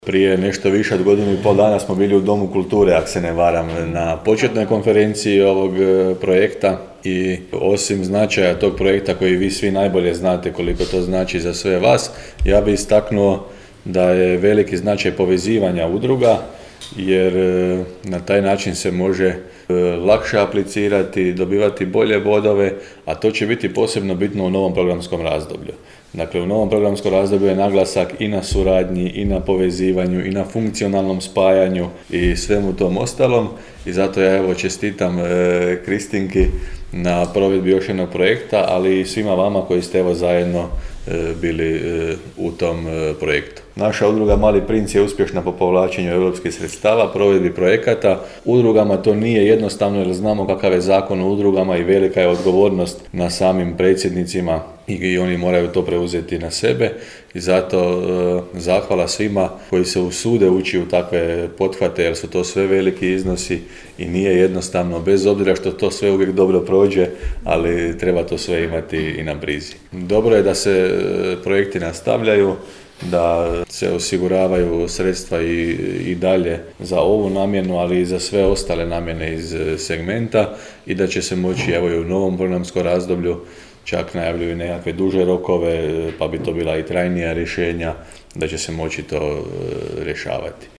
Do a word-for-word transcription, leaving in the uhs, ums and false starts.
Prije nešto više od godinu i pol dana smo bili u Domu kulture, ako se ne varam, na početnoj konferenciji ovog projekta i osim značaja tog projekta koji vi svi najbolje znate koliko to znači za sve vas, ja bih istaknuo da je veliki značaj povezivanja udruga jer na taj način se može lakše aplicirati, dobivati bolje bodove, a to će biti posebno bitno u novom programskom razdoblju. Dakle, u novom programskom razdoblju je naglasak i na suradnji, i na povezivanju, i na funkcionalnom spajanju i svemu tom ostalom. I zato ja evo čestitam e, Kristinki na provedbi još jednog projekta, ali i svima vama koji ste evo zajedno e, bili e, u tom e, projektu. Naša udruga Mali princ je uspješna po povlačenju europskih sredstava, provedbi projekata. Udrugama to nije jednostavno jer znamo kakav je zakon o udrugama i velika je odgovornost na samim predsjednicima i oni moraju to preuzeti na sebe i zato e, zahvala svima koji se usude ući u takve pothvate jer su to sve veliki iznosi i nije jednostavno, bez obzira što to sve uvijek dobro prođe, ali treba to sve imati i na brizi. Dobro je da se projekti nastavljaju, da se osiguravaju sredstva i, i dalje za ovu namjenu, ali i za sve ostale namjene iz segmenta i da će se moći evo i u novom programskom razdoblju, čak najavljuju nekakve duže rokove, pa bi to bila i trajnija rješenja, da će se moći to rješavati.